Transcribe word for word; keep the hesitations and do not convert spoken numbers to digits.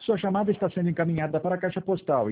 Sua chamada está sendo encaminhada para a caixa postal